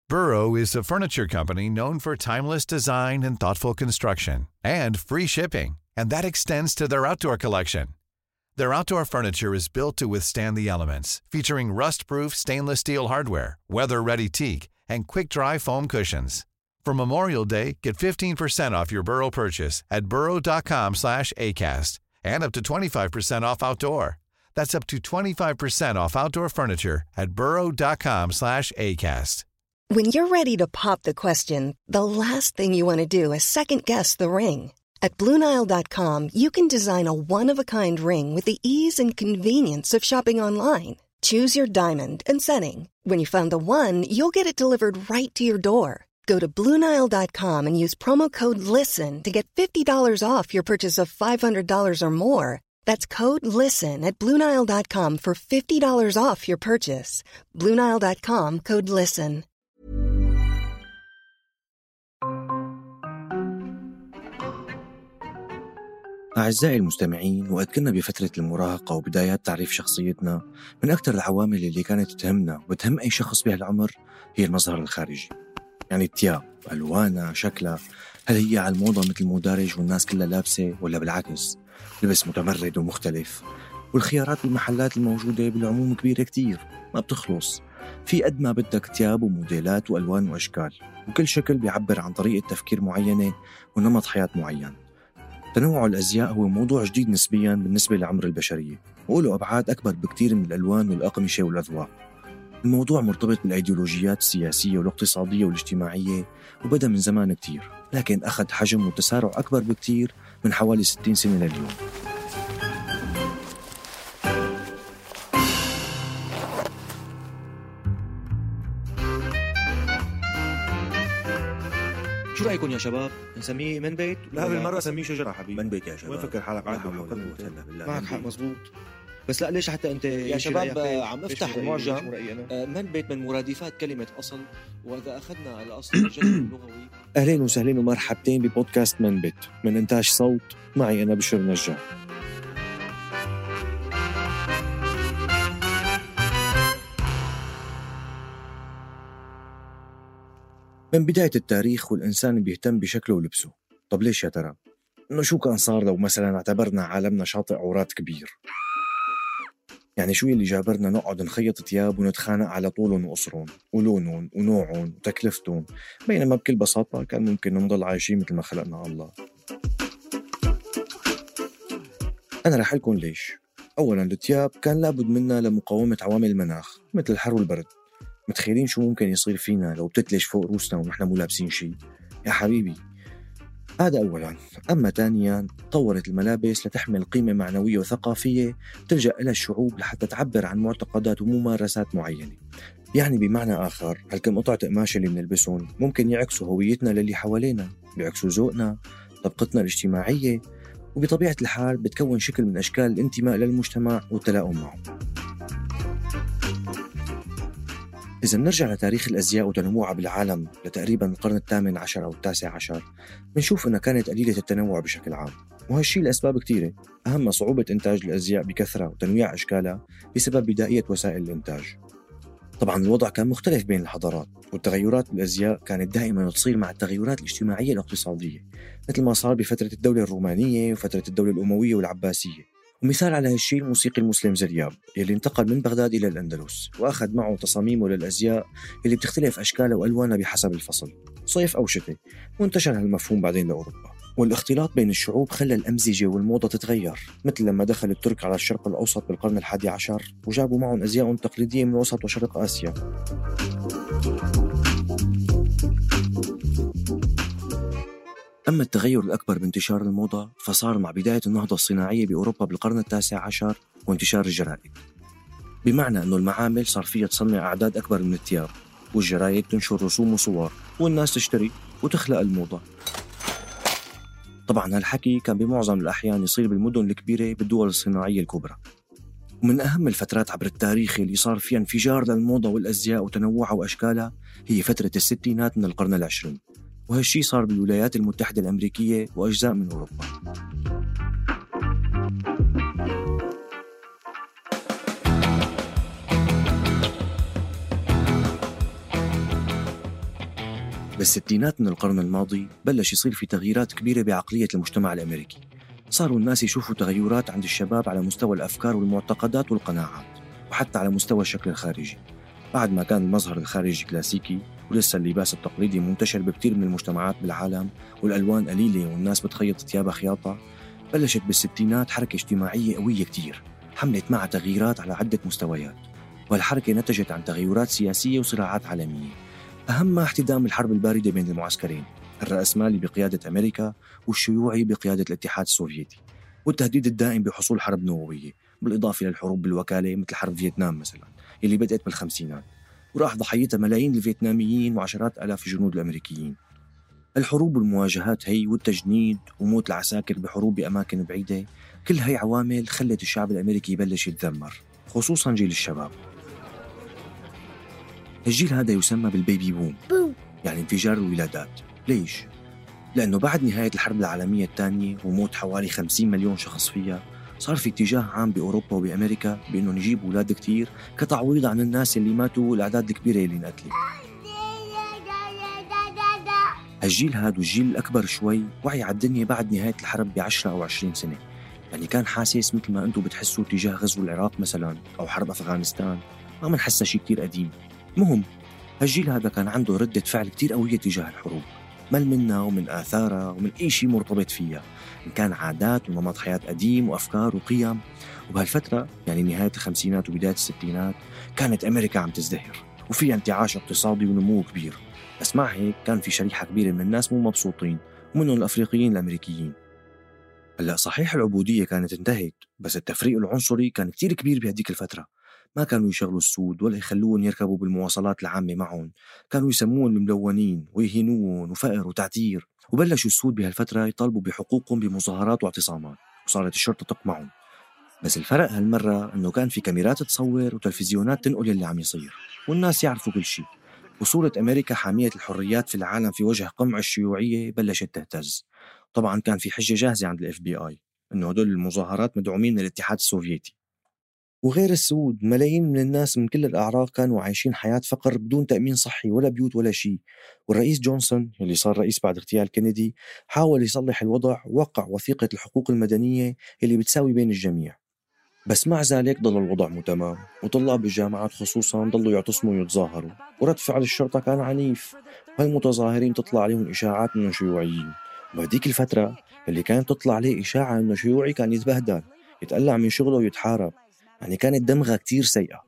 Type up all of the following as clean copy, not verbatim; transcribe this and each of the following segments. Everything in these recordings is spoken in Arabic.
Burrow is a furniture company known for timeless design and thoughtful construction, and free shipping, and that extends to their outdoor collection. Their outdoor furniture is built to withstand the elements, featuring rust-proof stainless steel hardware, weather-ready teak, and quick-dry foam cushions. For Memorial Day, get 15% off your Burrow purchase at burrow.com/acast, and up to 25% off outdoor. That's up to 25% off outdoor furniture at burrow.com/acast. When you're ready to pop the question, the last thing you want to do is second-guess the ring. At BlueNile.com, you can design a one-of-a-kind ring with the ease and convenience of shopping online. Choose your diamond and setting. When you find the one, you'll get it delivered right to your door. Go to BlueNile.com and use promo code LISTEN to get $50 off your purchase of $500 or more. That's code LISTEN at BlueNile.com for $50 off your purchase. BlueNile.com, code LISTEN. أعزائي المستمعين، وقت كنا بفترة المراهقة وبدايات تعريف شخصيتنا، من أكثر العوامل اللي كانت تهمنا وتهم أي شخص بهالعمر هي المظهر الخارجي. يعني الثياب، ألوانها، شكلها، هل هي على الموضة مثل مدارج والناس كلها لابسة، ولا بالعكس لبس متمرد ومختلف؟ والخيارات بالمحلات الموجودة بالعموم كبيرة كتير، ما بتخلص. في قد ما بدك ثياب وموديلات وألوان وأشكال، وكل شكل بيعبر عن طريقة تفكير معينة ونمط حياة معين. تنوع الأزياء هو موضوع جديد نسبياً بالنسبة لعمر البشرية، وله أبعاد أكبر بكتير من الألوان والأقمشة والأذواق. الموضوع مرتبط بالأيديولوجيات السياسية والاقتصادية والاجتماعية، وبدأ من زمان كتير، لكن أخذ حجم وتسارع أكبر بكتير من حوالي 60 سنة لليوم. شو رأيكم يا شباب؟ نسميه من بيت؟ لا بالمرة سميه شجرة حبيبي. من بيت يا شباب. وين فكر حالك عادي؟ معك حق مزبوط. بس لا، ليش حتى أنت يا شباب عم افتح المعجم من بيت من مرادفات كلمة أصل، وإذا أخذنا الأصل الجذر اللغوي. أهلين وسهلين ومرحبتين ببودكاست من بيت من إنتاج صوت، معي أنا بشر نجار. من بداية التاريخ والإنسان بيهتم بشكله ولبسه. طب ليش يا ترى؟ إنه شو كان صار لو مثلا اعتبرنا عالمنا شاطئ عورات كبير؟ يعني شو اللي جابرنا نقعد نخيط ثياب ونتخانق على طولهم وقصرهم ولونهم ونوعهم وتكلفتهم، بينما بكل بساطة كان ممكن نضل عايشين مثل ما خلقنا الله. أنا رح لكم ليش. أولا، الثياب كان لابد منها لمقاومة عوامل المناخ مثل الحر والبرد. متخيلين شو ممكن يصير فينا لو بتتلج فوق روسنا ونحن مو لابسين شيء؟ يا حبيبي، هذا أولاً. أما ثانياً، طورت الملابس لتحمل قيمة معنوية وثقافية تلجأ إلى الشعوب لحتى تعبر عن معتقدات وممارسات معينة. يعني بمعنى آخر، هالكم قطعة قماش اللي بنلبسهم ممكن يعكسوا هويتنا للي حوالينا، بيعكسوا ذوقنا، طبقتنا الاجتماعية، وبطبيعة الحال بتكون شكل من أشكال الانتماء للمجتمع والتلاؤم معه. إذا نرجع لتاريخ الأزياء وتنوعها بالعالم لتقريباً القرن الثامن عشر أو التاسع عشر، بنشوف أنها كانت قليلة التنوع بشكل عام، وهالشي لأسباب كتيرة، أهم صعوبة إنتاج الأزياء بكثرة وتنويع أشكالها بسبب بدائية وسائل الإنتاج. طبعاً الوضع كان مختلف بين الحضارات، والتغيرات بالأزياء كانت دائماً تصير مع التغيرات الاجتماعية والاقتصادية، مثل ما صار بفترة الدولة الرومانية وفترة الدولة الأموية والعباسية. ومثال على هالشيء الموسيقي المسلم زرياب يلي انتقل من بغداد إلى الأندلس، وأخذ معه تصاميمه للأزياء اللي بتختلف أشكالها وألوانها بحسب الفصل، صيف أو شتاء، وانتشر هالمفهوم بعدين لأوروبا. والاختلاط بين الشعوب خلى الأمزجة والموضة تتغير، مثل لما دخل الترك على الشرق الأوسط بالقرن الحادي عشر وجابوا معهم أزياء تقليدية من وسط وشرق آسيا. أما التغير الأكبر بانتشار الموضة فصار مع بداية النهضة الصناعية بأوروبا بالقرن التاسع عشر وانتشار الجرائد، بمعنى أنه المعامل صار فيها تصنع أعداد أكبر من الثياب، والجرائد تنشر رسوم وصور، والناس تشتري وتخلق الموضة. طبعا هالحكي كان بمعظم الأحيان يصير بالمدن الكبيرة بالدول الصناعية الكبرى. ومن أهم الفترات عبر التاريخ اللي صار فيها انفجار للموضة والأزياء وتنوعها وأشكالها هي فترة الستينات من القرن العشرين، وهالشي صار بالولايات المتحدة الأمريكية وأجزاء من أوروبا. بالستينات من القرن الماضي بلش يصير في تغييرات كبيرة بعقلية المجتمع الأمريكي. صاروا الناس يشوفوا تغيرات عند الشباب على مستوى الأفكار والمعتقدات والقناعات، وحتى على مستوى الشكل الخارجي. بعد ما كان المظهر الخارجي كلاسيكي ولسه اللباس التقليدي منتشر بكتير من المجتمعات بالعالم والألوان قليلة والناس بتخيط ثيابها خياطة، بلشت بالستينات حركة اجتماعية قوية كتير حملت معها تغييرات على عدة مستويات، والحركة نتجت عن تغيرات سياسية وصراعات عالمية، أهمها احتدام الحرب الباردة بين المعسكرين، الرأسمالي بقيادة أمريكا والشيوعي بقيادة الاتحاد السوفيتي، والتهديد الدائم بحصول حرب نووية، بالإضافة للحروب بالوكالة مثل حرب فيتنام مثلا اللي بدأت بالخمسينات وراح ضحيتها ملايين الفيتناميين وعشرات آلاف الجنود الأمريكيين. الحروب والمواجهات هي والتجنيد وموت العساكر بحروب بأماكن بعيدة، كل هاي عوامل خلت الشعب الأمريكي يبلش يتذمر، خصوصا جيل الشباب. الجيل هذا يسمى بالبيبي بوم، يعني انفجار الولادات. ليش؟ لأنه بعد نهاية الحرب العالمية الثانية وموت حوالي 50 مليون شخص فيها، صار في اتجاه عام بأوروبا وبأمريكا بأنه نجيب أولاد كتير كتعويض عن الناس اللي ماتوا والأعداد الكبيرة اللي انقتلت. هالجيل هذا والجيل الأكبر شوي وعي على الدنيا بعد نهاية الحرب ب10 أو 20 سنة، يعني كان حاسس مثل ما أنتم بتحسوا تجاه غزو العراق مثلا أو حرب أفغانستان، ما منحسها شيء كتير قديم. مهم هالجيل هذا كان عنده ردة فعل كتير قوية تجاه الحروب، مل منها ومن آثارها ومن أي شيء مرتبط فيها، إن كان عادات ونمط حياة قديم وأفكار وقيم. وبهالفترة يعني نهاية الخمسينات وبداية الستينات كانت أمريكا عم تزدهر وفيها انتعاش اقتصادي ونمو كبير، بس مع هيك كان في شريحة كبيرة من الناس مو مبسوطين ومنهم الأفريقيين الأمريكيين. هلأ صحيح العبودية كانت انتهت، بس التفريق العنصري كان كتير كبير بهديك الفترة. ما كانوا يشغلوا السود ولا يخلوهم يركبوا بالمواصلات العامة معهم، كانوا يسموهم الملونين ويهينوهم وفقر وتعتير. وبلشوا السود بهالفترة يطالبوا بحقوقهم بمظاهرات واعتصامات، وصارت الشرطة تقمعهم. بس الفرق هالمرة أنه كان في كاميرات تصور وتلفزيونات تنقل اللي عم يصير، والناس يعرفوا كل شيء. وصورة أمريكا حامية الحريات في العالم في وجه قمع الشيوعية بلشت تهتز. طبعا كان في حجة جاهزة عند FBI أنه هدول المظاهرات مدعومين من الاتحاد السوفيتي. وغير السود ملايين من الناس من كل الأعراق كانوا عايشين حياة فقر بدون تأمين صحي ولا بيوت ولا شيء. والرئيس جونسون اللي صار رئيس بعد اغتيال كينيدي حاول يصلح الوضع ووقع وثيقة الحقوق المدنية اللي بتساوي بين الجميع، بس مع ذلك ضل الوضع مو تمام، وطلاب الجامعات خصوصا ضلوا يعتصموا ويتظاهروا، ورد فعل الشرطة كان عنيف، وهالمتظاهرين تطلع عليهم إشاعات إنهم شيوعيين. وبهديك الفترة اللي كانت تطلع عليه إشاعة إنه شيوعي كان يتبهدل، يتقلع من شغله ويتحارب، يعني كانت دمغة كتير سيئة.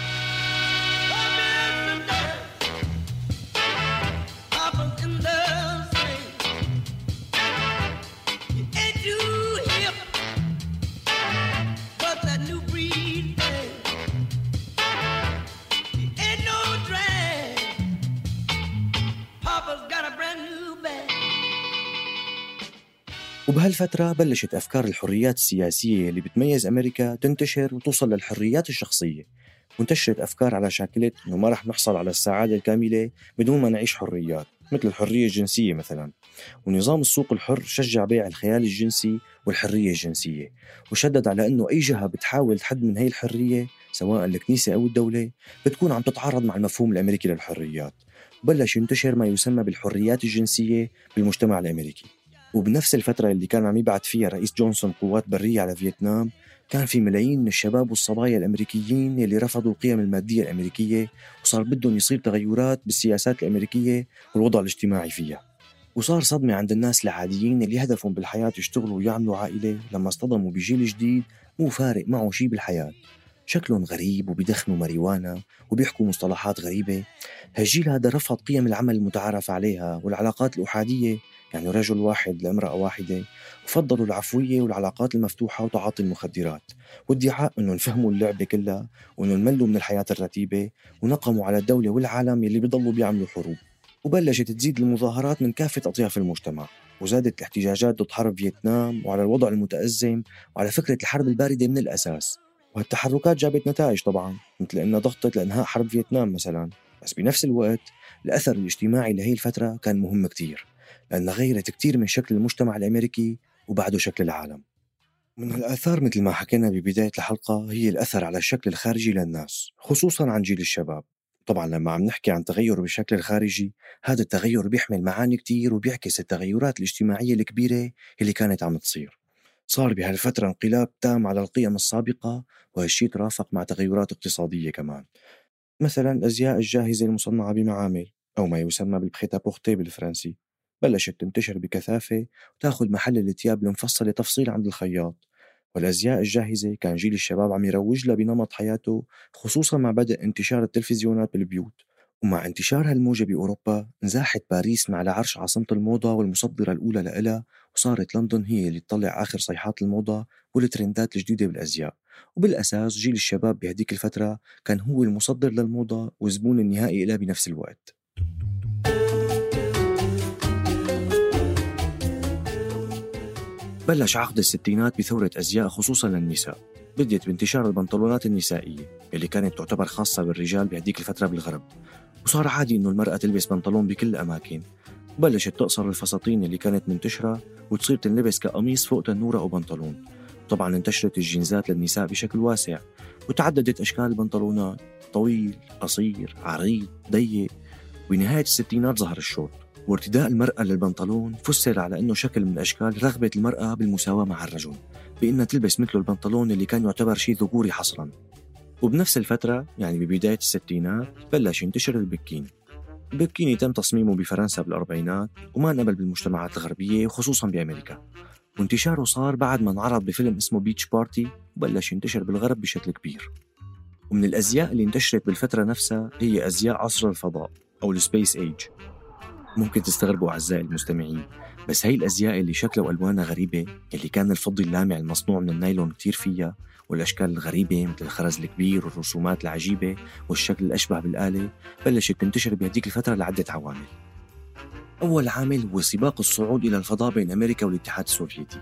وبهالفترة بلشت أفكار الحريات السياسية اللي بتميز أمريكا تنتشر وتوصل للحريات الشخصية، وانتشرت أفكار على شاكلة إنه ما رح نحصل على السعادة الكاملة بدون ما نعيش حريات، مثل الحرية الجنسية مثلا. ونظام السوق الحر شجع بيع الخيال الجنسي والحرية الجنسية، وشدد على إنه أي جهة بتحاول تحد من هاي الحرية سواء الكنيسة أو الدولة بتكون عم تتعارض مع المفهوم الأمريكي للحريات. وبلش ينتشر ما يسمى بالحريات الجنسية بالمجتمع الأمريكي. وبنفس الفترة اللي كان عم يبعث فيها رئيس جونسون قوات برية على فيتنام، كان في ملايين من الشباب والصبايا الأمريكيين اللي رفضوا القيم المادية الأمريكية، وصار بدهم يصير تغيرات بالسياسات الأمريكية والوضع الاجتماعي فيها. وصار صدمة عند الناس العاديين اللي هدفهم بالحياة يشتغلوا ويعملوا عائلة لما اصطدموا بجيل جديد مو فارق معه شي بالحياة، شكلهم غريب وبيدخنوا ماريوانا وبيحكوا مصطلحات غريبة. هالجيل هذا رفض قيم العمل المتعارف عليها والعلاقات الأحادية، يعني رجل واحد لامرأة واحدة، وفضلوا العفوية والعلاقات المفتوحة وتعاطي المخدرات، وادعاء أنهم فهموا اللعبة كلها وأنهم ملوا من الحياة الرتيبة، ونقموا على الدولة والعالم اللي بيضلوا بيعملوا حروب. وبلشت تزيد المظاهرات من كافة أطياف المجتمع، وزادت الاحتجاجات ضد حرب فيتنام وعلى الوضع المتأزم وعلى فكرة الحرب الباردة من الأساس. وهالتحركات جابت نتائج طبعا، مثل أنها ضغطت لإنهاء حرب فيتنام مثلا. بس بنفس الوقت الأثر الاجتماعي لهي الفترة كان مهم كتير، لأنها غيرت كتير من شكل المجتمع الأمريكي وبعده شكل العالم. من الآثار مثل ما حكينا ببداية الحلقة هي الأثر على الشكل الخارجي للناس، خصوصا عن جيل الشباب. طبعا لما عم نحكي عن تغير بالشكل الخارجي، هذا التغير بيحمل معاني كتير وبيعكس التغيرات الاجتماعية الكبيرة اللي كانت عم تصير. صار بهالفترة انقلاب تام على القيم السابقة، وهالشي ترافق مع تغيرات اقتصادية كمان. مثلا الأزياء الجاهزة المصنعة بمعامل، أو ما يسمى بالبخيتا بالفرنسي، بلشت تنتشر بكثافة وتاخذ محل الثياب المفصلة تفصيل عند الخياط. والأزياء الجاهزة كان جيل الشباب عم يروج لها بنمط حياته، خصوصا مع بدء انتشار التلفزيونات بالبيوت. ومع انتشار هالموجة بأوروبا، نزاحت باريس مع لعرش عاصمة الموضة والمصدرة الأولى لإلها، وصارت لندن هي اللي تطلع آخر صيحات الموضة والترندات الجديدة بالأزياء. وبالأساس جيل الشباب بهديك الفترة كان هو المصدر للموضة والزبون النهائي إلها بنفس الوقت. بلش عقد الستينات بثورة أزياء خصوصا للنساء. بديت بانتشار البنطلونات النسائية اللي كانت تعتبر خاصة بالرجال بهديك الفترة بالغرب، وصار عادي إنه المرأة تلبس بنطلون بكل الأماكن. وبلشت تقصر الفساتين اللي كانت منتشرة وتصير تنلبس كقميص فوق تنورة أو بنطلون. طبعا انتشرت الجينزات للنساء بشكل واسع، وتعددت أشكال البنطلونات، طويل، قصير، عريض، ضيق. بنهاية الستينات ظهر الشورت، وارتداء المرأة للبنطلون فسر على أنه شكل من أشكال رغبة المرأة بالمساواة مع الرجل، بأنها تلبس مثله البنطلون اللي كان يعتبر شيء ذكوري حصرا. وبنفس الفترة يعني ببداية الستينات بلش ينتشر البكيني. البكيني تم تصميمه بفرنسا بالأربعينات وما انقبل بالمجتمعات الغربية وخصوصا بأمريكا، وانتشاره صار بعد ما انعرض بفيلم اسمه بيتش بارتي وبلش ينتشر بالغرب بشكل كبير. ومن الأزياء اللي انتشرت بالفترة نفسها هي أزياء عصر الفضاء أو السبيس ايج. ممكن تستغربوا أعزائي المستمعين، بس هاي الأزياء اللي شكلها وألوانها غريبة، اللي كان الفضي اللامع المصنوع من النايلون كتير فيها، والأشكال الغريبة مثل الخرز الكبير والرسومات العجيبة والشكل الأشبه بالآلة، بلشت تنتشر بهديك الفترة لعدة عوامل. أول عامل هو سباق الصعود إلى الفضاء بين أمريكا والاتحاد السوفيتي.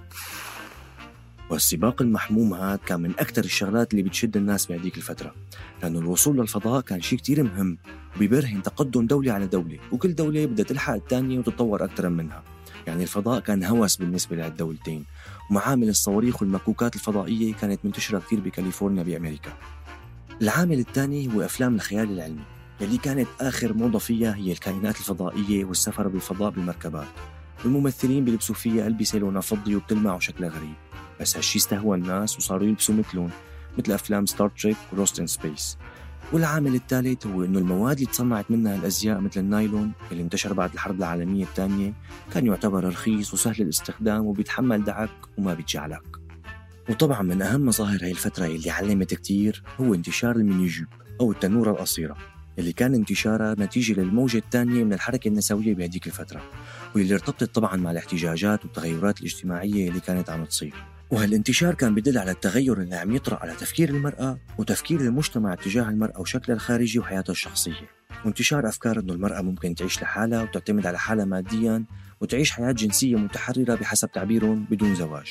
والسباق المحموم هذا كان من أكثر الشغلات اللي بتشد الناس بهديك الفترة، لأنه الوصول للفضاء كان شيء كتير مهم وبيبرهن تقدم دولة على دولة، وكل دولة بدها تلحق الثانية وتتطور أكثر منها. يعني الفضاء كان هوس بالنسبة للدولتين. ومعامل الصواريخ والمكوكات الفضائية كانت منتشرة كتير بكاليفورنيا بأمريكا. العامل الثاني هو أفلام الخيال العلمي، اللي كانت آخر موضة فيها هي الكائنات الفضائية والسفر بالفضاء بالمركبات، والممثلين بيلبسوا فيها ألبسة لونها فضي وبتلمع وشكلها غريب. بس هالشي استهوى الناس وصاروا يلبسوا مثلهم، مثل أفلام ستار تريك وروست إن سبيس. والعامل الثالث هو إنه المواد اللي تصنعت منها الأزياء مثل النايلون اللي انتشر بعد الحرب العالمية الثانية كان يعتبر رخيص وسهل الاستخدام وبيتحمل دعك وما بيتجعلك. وطبعا من أهم مظاهر هاي الفترة اللي علمت كتير هو انتشار الميني جيب أو التنورة القصيرة، اللي كان انتشارها نتيجة للموجة الثانية من الحركة النسوية بهديك الفترة، واللي ارتبطت طبعا مع الاحتجاجات والتغيرات الاجتماعية اللي كانت عم تصير. وهالانتشار كان بدل على التغير اللي عم يطرأ على تفكير المرأة وتفكير المجتمع تجاه المرأة وشكلها الخارجي وحياتها الشخصية، وانتشار أفكار إنه المرأة ممكن تعيش لحالها وتعتمد على حالها ماديا وتعيش حياة جنسية متحررة بحسب تعبيرهم بدون زواج.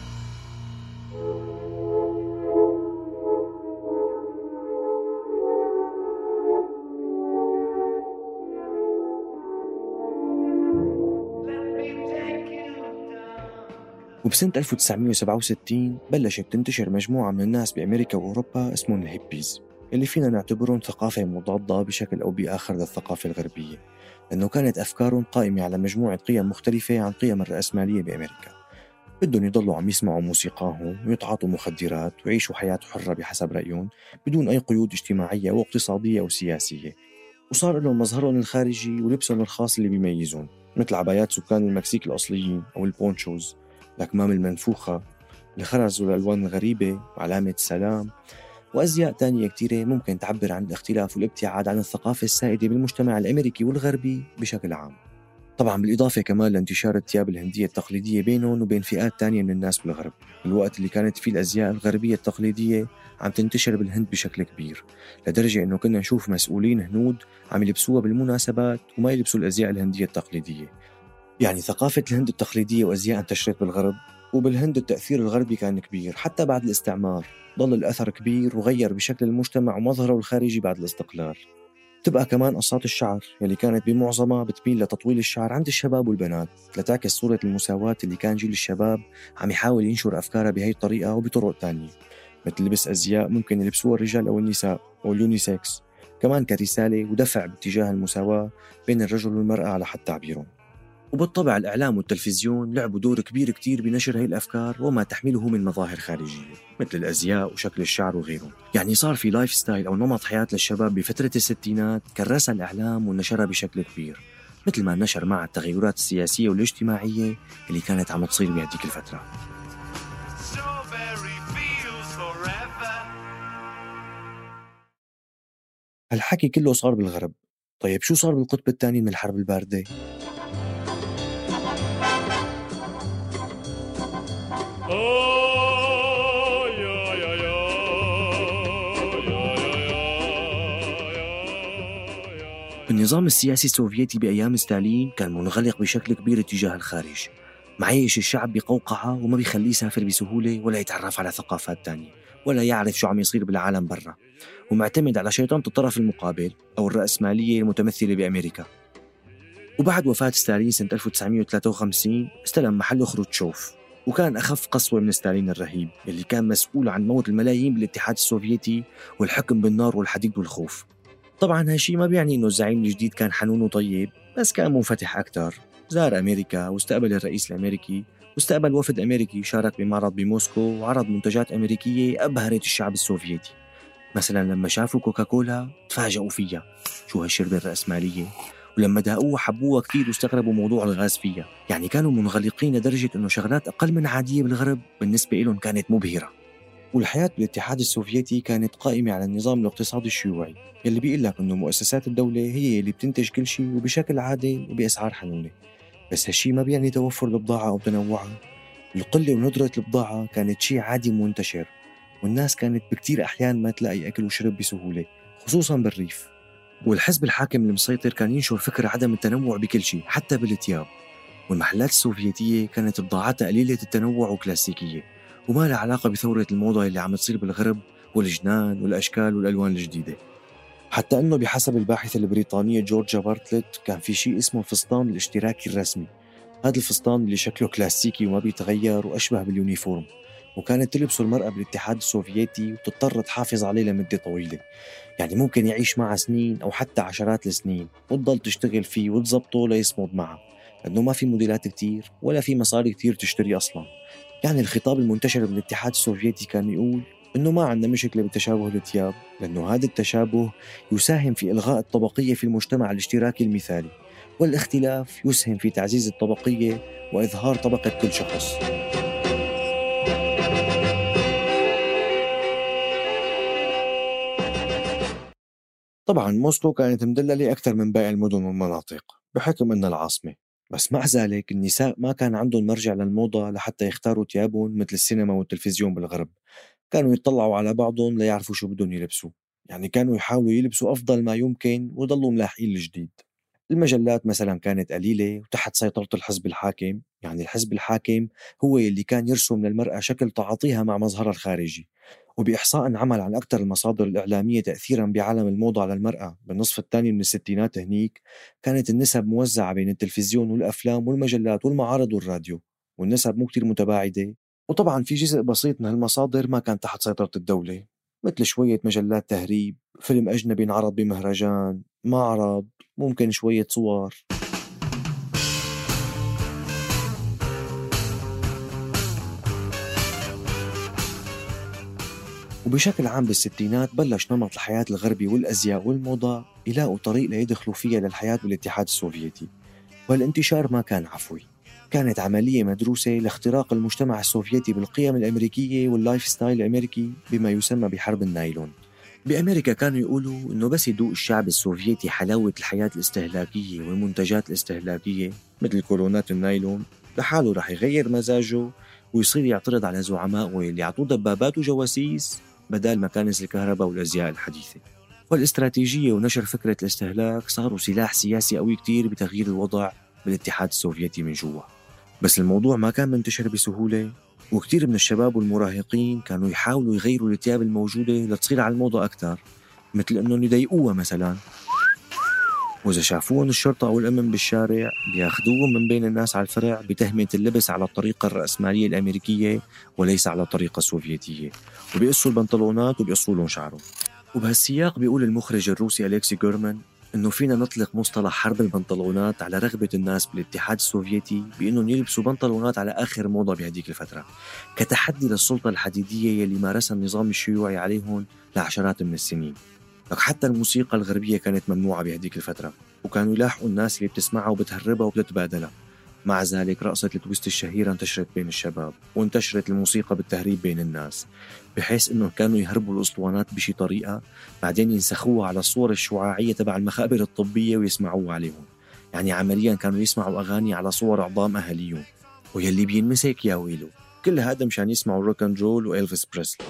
وبسنة 1967 بلشت تنتشر مجموعة من الناس بأمريكا وأوروبا اسمهم الهيبيز، اللي فينا نعتبرهم ثقافة مضادة بشكل أو بآخر للثقافة الغربية، لأنه كانت أفكارهم قائمة على مجموعة قيم مختلفة عن قيم الرأسمالية بأمريكا. بدهم يضلوا عم يسمعوا موسيقاهم ويتعاطوا مخدرات ويعيشوا حياة حرة بحسب رأيهم بدون أي قيود اجتماعية واقتصادية أو سياسية. وصار لهم مظهرهم الخارجي ولبسهم الخاص اللي بيميزون، مثل عبايات سكان المكسيك الأصليين أو البونشوز، الأكمام المنفوخة، الخرز والألوان الغريبة وعلامة السلام، وأزياء تانية كتيرة ممكن تعبر عن الاختلاف والابتعاد عن الثقافة السائدة بالمجتمع الأمريكي والغربي بشكل عام. طبعا بالإضافة كمان لانتشار الثياب الهندية التقليدية بينهم وبين فئات تانية من الناس بالغرب، الوقت اللي كانت فيه الأزياء الغربية التقليدية عم تنتشر بالهند بشكل كبير، لدرجة إنه كنا نشوف مسؤولين هنود عم يلبسوها بالمناسبات وما يلبسوا الأزياء الهندية التقليدية. يعني ثقافة الهند التقليدية وأزياء انتشرت بالغرب، وبالهند التأثير الغربي كان كبير حتى بعد الاستعمار، ضل الأثر كبير وغير بشكل المجتمع ومظهره الخارجي بعد الاستقلال. تبقى كمان قصات الشعر يلي كانت بمعظمها بتميل لتطويل الشعر عند الشباب والبنات لتعكس صورة المساواة اللي كان جيل الشباب عم يحاول ينشر أفكارها بهي الطريقة وبطرق تانية، مثل لبس أزياء ممكن يلبسوها الرجال أو النساء أو اليونيسكس، كمان كرسالة ودفع باتجاه المساواة بين الرجل والمرأة على حد تعبيرهم. وبالطبع الإعلام والتلفزيون لعبوا دور كبير كتير بنشر هاي الأفكار وما تحمله من مظاهر خارجية مثل الأزياء وشكل الشعر وغيره. يعني صار في لايف ستايل أو نمط حياة للشباب بفترة الستينات كرسها الإعلام ونشرها بشكل كبير، مثل ما نشر مع التغيرات السياسية والاجتماعية اللي كانت عم تصير بهديك الفترة. هالحكي كله صار بالغرب. طيب شو صار بالقطب الثاني من الحرب الباردة؟ النظام السياسي السوفيتي بأيام ستالين كان منغلق بشكل كبير تجاه الخارج، معيش الشعب بقوقعة وما بيخليه يسافر بسهولة ولا يتعرف على ثقافات تانية ولا يعرف شو عم يصير بالعالم برا، ومعتمد على شيطنة الطرف المقابل أو الرأسمالية المتمثلة بأمريكا. وبعد وفاة ستالين سنة 1953 استلم محله خروتشوف، وكان أخف قسوة من ستالين الرهيب اللي كان مسؤول عن موت الملايين بالاتحاد السوفيتي والحكم بالنار والحديد والخوف. طبعا هالشي ما بيعني إنه الزعيم الجديد كان حنون وطيب، بس كان منفتح أكتر. زار أمريكا واستقبل الرئيس الأمريكي واستقبل وفد أمريكي شارك بمعرض بموسكو وعرض منتجات أمريكية أبهرت الشعب السوفيتي. مثلا لما شافوا كوكاكولا تفاجئوا فيها، شو هالشربة الرأسمالية، ولما داقوها حبوها كتير واستغربوا موضوع الغاز فيها. يعني كانوا منغلقين لدرجة إنه شغلات أقل من عادية بالغرب بالنسبة لهم كانت مبهرة. والحياة بالاتحاد السوفيتي كانت قائمة على النظام الاقتصادي الشيوعي اللي بيقول لك إنه مؤسسات الدولة هي اللي بتنتج كل شيء وبشكل عادل وبأسعار حنونة. بس هالشي ما بيعني توفر البضاعة أو تنوعها. القلة وندرة البضاعة كانت شيء عادي منتشر، والناس كانت بكتير أحيان ما تلاقي أكل وشرب بسهولة، خصوصاً بالريف. والحزب الحاكم المسيطر كان ينشر فكرة عدم التنوع بكل شيء حتى بالثياب، والمحلات السوفيتية كانت بضاعتها قليلة التنوع وكلاسيكية وما لها علاقة بثورة الموضة اللي عم تصير بالغرب والجنان والأشكال والألوان الجديدة. حتى أنه بحسب الباحثة البريطانية جورجيا بارتلت كان في شيء اسمه الفستان الاشتراكي الرسمي. هذا الفستان اللي شكله كلاسيكي وما بيتغير وأشبه باليونيفورم، وكانت تلبسه المرأة بالاتحاد السوفيتي وتضطر تحافظ عليه لمدة طويلة. يعني ممكن يعيش معها سنين أو حتى عشرات السنين وتضل تشتغل فيه وتزبطه ليصمد معها، لأنه ما في موديلات كتير ولا في مصاري كتير تشتري أصلاً. يعني الخطاب المنتشر بالاتحاد السوفيتي كان يقول إنه ما عندنا مشكلة بتشابه الثياب، لأنه هذا التشابه يساهم في إلغاء الطبقية في المجتمع الاشتراكي المثالي، والاختلاف يسهم في تعزيز الطبقية وإظهار طبقة كل شخص. طبعاً موسكو كانت مدللة أكثر من باقي المدن والمناطق بحكم أنها العاصمة، بس مع ذلك النساء ما كان عندهم مرجع للموضة لحتى يختاروا ثيابهم مثل السينما والتلفزيون بالغرب. كانوا يطلعوا على بعضهم ليعرفوا شو بدهم يلبسوا، يعني كانوا يحاولوا يلبسوا أفضل ما يمكن ويضلوا ملاحقين الجديد. المجلات مثلا كانت قليلة وتحت سيطرة الحزب الحاكم، يعني الحزب الحاكم هو اللي كان يرسم للمرأة شكل تعاطيها مع مظهرها الخارجي. وبإحصاء عمل عن أكثر المصادر الإعلامية تأثيرا بعالم الموضة على المرأة بالنصف الثاني من الستينات هنيك، كانت النسب موزعة بين التلفزيون والأفلام والمجلات والمعارض والراديو، والنسب مو كتير متباعدة. وطبعا في جزء بسيط من هالمصادر ما كان تحت سيطرة الدولة، مثل شوية مجلات تهريب، فيلم أجنبي انعرض بمهرجان، معرض، ممكن شوية صور. وبشكل عام بالستينات بلش نمط الحياة الغربي والأزياء والموضة يلاقوا طريق ليدخلوا فيها للحياة بالاتحاد السوفيتي، والانتشار ما كان عفوي. كانت عملية مدروسة لاختراق المجتمع السوفيتي بالقيم الأمريكية واللايف ستايل الأمريكي بما يسمى بحرب النايلون. بأمريكا كانوا يقولوا إنه بس يدوق الشعب السوفيتي حلاوة الحياة الاستهلاكية والمنتجات الاستهلاكية مثل كولونات النايلون لحاله رح يغير مزاجه ويصير يعترض على زعمائه اللي يعطوه دبابات وجواسيس بدال مكانس الكهرباء والأزياء الحديثة. والاستراتيجية ونشر فكرة الاستهلاك صاروا سلاح سياسي قوي كتير بتغيير الوضع بالاتحاد السوفيتي من جوا. بس الموضوع ما كان منتشر بسهولة، وكتير من الشباب والمراهقين كانوا يحاولوا يغيروا الثياب الموجودة لتصير على الموضة أكتر، مثل أنهم يضايقوها مثلا، وإذا شافوهم الشرطة أو الأمن بالشارع بياخدوهم من بين الناس على الفرع بتهمة اللبس على الطريقة الرأسمالية الأمريكية وليس على الطريقة السوفيتية، وبيقصوا البنطلونات وبيقصوا لهم شعرهم. وبهالسياق بيقول المخرج الروسي أليكسي جورمان إنه فينا نطلق مصطلح حرب البنطلونات على رغبة الناس بالاتحاد السوفيتي بإنهم يلبسوا بنطلونات على آخر موضة بهديك الفترة، كتحدي للسلطة الحديدية يلي مارسها النظام الشيوعي عليهم لعشرات من السنين. حتى الموسيقى الغربية كانت ممنوعة بهديك الفترة، وكانوا يلاحقوا الناس اللي بتسمعها وبتهربها وبتتبادلها. مع ذلك رقصة التويست الشهيرة انتشرت بين الشباب، وانتشرت الموسيقى بالتهريب بين الناس، بحيث انه كانوا يهربوا الاسطوانات بشي طريقة بعدين ينسخوها على الصور الشعاعية تبع المخابر الطبية ويسمعوها عليهم. يعني عمليا كانوا يسمعوا اغاني على صور عظام اهاليهم، ويلي بينمسك يا ويلو. كل هذا مشان يسمعوا روك اند رول وإلفيس بريسلي.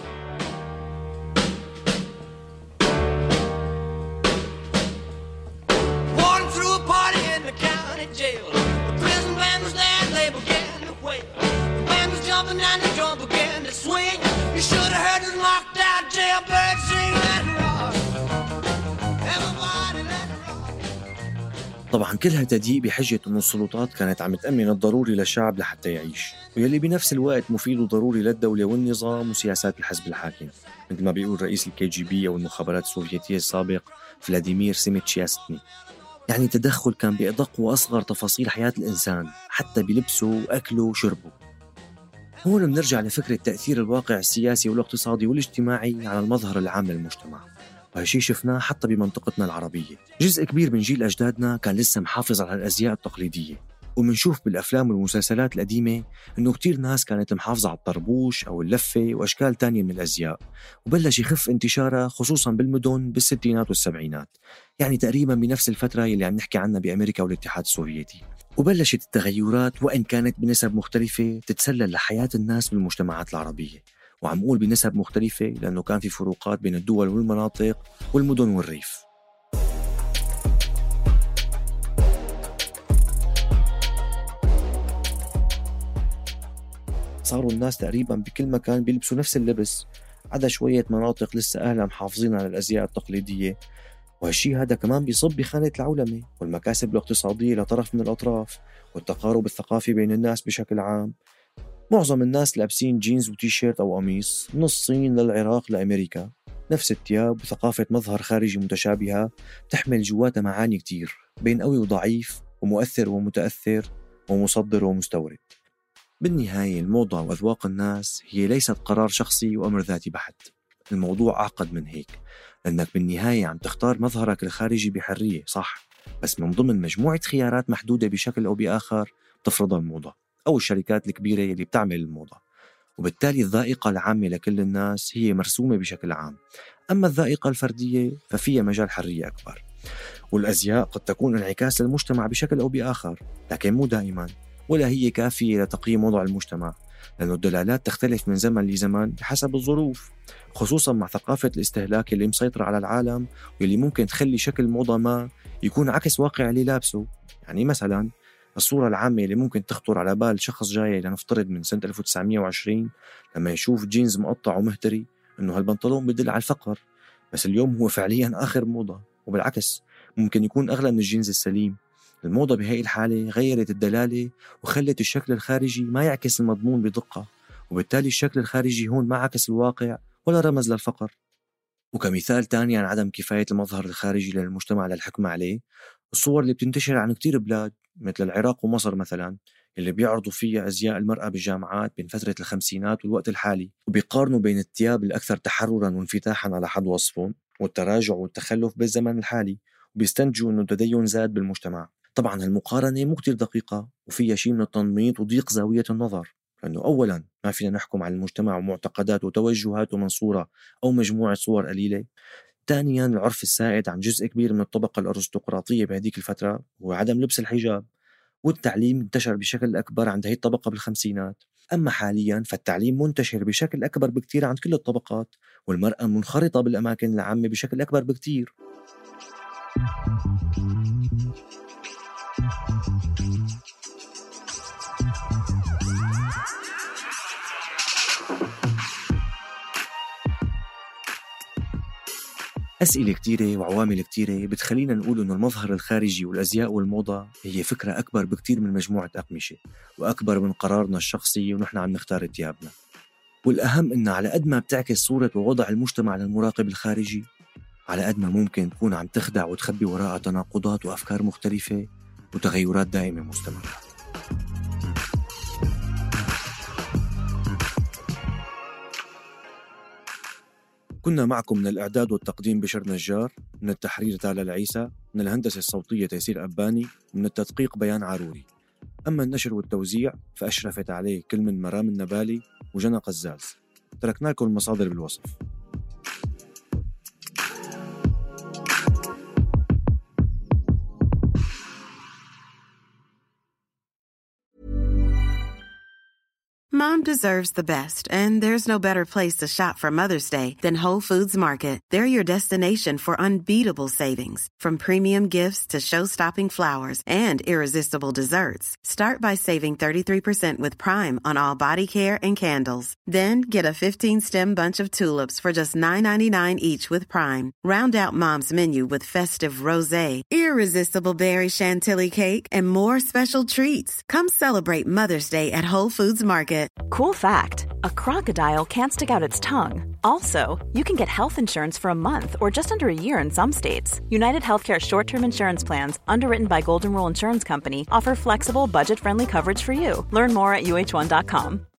طبعا كل هالتضييق بحجة أن السلطات كانت عم تأمن الضروري للشعب لحتى يعيش، ويلي بنفس الوقت مفيد وضروري للدولة والنظام وسياسات الحزب الحاكم، مثل ما بيقول رئيس الKGB أو المخابرات السوفيتية السابق فلاديمير سيميتشياستني. يعني تدخل كان بأدق وأصغر تفاصيل حياة الإنسان، حتى بلبسه وأكله وشربه. هون بنرجع لفكرة تأثير الواقع السياسي والاقتصادي والاجتماعي على المظهر العام للمجتمع، وهالشي شفناه حتى بمنطقتنا العربية. جزء كبير من جيل أجدادنا كان لسه محافظ على الأزياء التقليدية، ومنشوف بالأفلام والمسلسلات القديمة إنه كتير ناس كانت محافظة على الطربوش أو اللفة وأشكال تانية من الأزياء، وبلش يخف انتشارها خصوصاً بالمدن بالستينات والسبعينات، يعني تقريباً بنفس الفترة اللي عم نحكي عنها بأمريكا والاتحاد السوفيتي. وبلشت التغيرات وإن كانت بنسب مختلفة تتسلل لحياة الناس بالمجتمعات العربية، وعم أقول بنسب مختلفة لأنه كان في فروقات بين الدول والمناطق والمدن والريف. صاروا الناس تقريبا بكل مكان بيلبسوا نفس اللبس، عدا شوية مناطق لسه أهلها محافظين على الأزياء التقليدية، وهالشي هذا كمان بيصب بخانة العولمة والمكاسب الاقتصادية لطرف من الأطراف والتقارب الثقافي بين الناس بشكل عام. معظم الناس لابسين جينز وتيشيرت أو قميص من الصين للعراق لأمريكا، نفس الثياب وثقافة مظهر خارجي متشابهة تحمل جواتها معاني كتير بين قوي وضعيف ومؤثر ومتأثر ومصدر ومستورد. بالنهاية الموضة وأذواق الناس هي ليست قرار شخصي وأمر ذاتي بحت، الموضوع أعقد من هيك، لأنك بالنهاية عم تختار مظهرك الخارجي بحرية صح، بس من ضمن مجموعة خيارات محدودة بشكل أو بآخر تفرضها الموضة أو الشركات الكبيرة اللي بتعمل الموضة، وبالتالي الذائقة العامة لكل الناس هي مرسومة بشكل عام. أما الذائقة الفردية ففيها مجال حرية أكبر. والأزياء قد تكون انعكاس للمجتمع بشكل أو بآخر، لكن مو دائما، ولا هي كافية لتقييم وضع المجتمع، لأن الدلالات تختلف من زمن لزمن بحسب الظروف، خصوصا مع ثقافة الاستهلاك اللي مسيطرة على العالم واللي ممكن تخلي شكل موضة ما يكون عكس واقع اللي لابسه. يعني مثلا الصورة العامة اللي ممكن تخطر على بال شخص جاي لنفترض من سنة 1920 لما يشوف جينز مقطع ومهتري إنه هالبنطلون بدل على الفقر، بس اليوم هو فعليا آخر موضة، وبالعكس ممكن يكون أغلى من الجينز السليم. الموضة بهاي الحالة غيرت الدلالة وخلت الشكل الخارجي ما يعكس المضمون بدقة، وبالتالي الشكل الخارجي هون ما عكس الواقع ولا رمز للفقر. وكمثال تاني عن عدم كفاية المظهر الخارجي للمجتمع للحكم عليه، الصور اللي بتنتشر عن كتير بلاد مثل العراق ومصر مثلا، اللي بيعرضوا فيها أزياء المرأة بالجامعات بين فترة الخمسينات والوقت الحالي، وبيقارنوا بين الثياب الأكثر تحرراً وانفتاحاً على حد وصفهم والتراجع والتخلف بالزمن الحالي، وبيستنتجوا أنه التدين زاد بالمجتمع. طبعاً هالمقارنة مو كتير دقيقة وفيها شيء من التنميط وضيق زاوية النظر، لأنه أولاً ما فينا نحكم على المجتمع ومعتقداته وتوجهاته من صورة أو مجموعة صور قليلة. ثانياً العرف السائد عن جزء كبير من الطبقة الأرستقراطية بهذيك الفترة هو عدم لبس الحجاب، والتعليم انتشر بشكل أكبر عند هذه الطبقة بالخمسينات. أما حالياً فالتعليم منتشر بشكل أكبر بكتير عند كل الطبقات، والمرأة منخرطة بالأماكن العامة بشكل أكبر بكتير. أسئلة كتيرة وعوامل كتيرة بتخلينا نقول إنه المظهر الخارجي والأزياء والموضة هي فكرة أكبر بكتير من مجموعة أقمشة، وأكبر من قرارنا الشخصي ونحن عم نختار ثيابنا. والأهم إنه على قد ما بتعكس صورة ووضع المجتمع للمراقب الخارجي، على قد ما ممكن تكون عم تخدع وتخبي وراءها تناقضات وأفكار مختلفة وتغيرات دائمة مستمرة. كنا معكم من الإعداد والتقديم بشر نجار، من التحرير تالا العيسى، من الهندسة الصوتية تيسير أباني، من التدقيق بيان عاروري. أما النشر والتوزيع فأشرفت عليه كل من مرام النبالي وجنى قزاز. تركنا لكم المصادر بالوصف. Mom deserves the best, and there's no better place to shop for Mother's Day than Whole Foods Market. They're your destination for unbeatable savings, from premium gifts to show-stopping flowers and irresistible desserts. Start by saving 33% with Prime on all body care and candles. Then get a 15-stem bunch of tulips for just $9.99 each with Prime. Round out Mom's menu with festive rosé, irresistible berry chantilly cake, and more special treats. Come celebrate Mother's Day at Whole Foods Market. Cool fact, a crocodile can't stick out its tongue. Also, you can get health insurance for a month or just under a year in some states. United Healthcare short-term insurance plans, underwritten by Golden Rule Insurance Company, offer flexible, budget-friendly coverage for you. Learn more at uh1.com.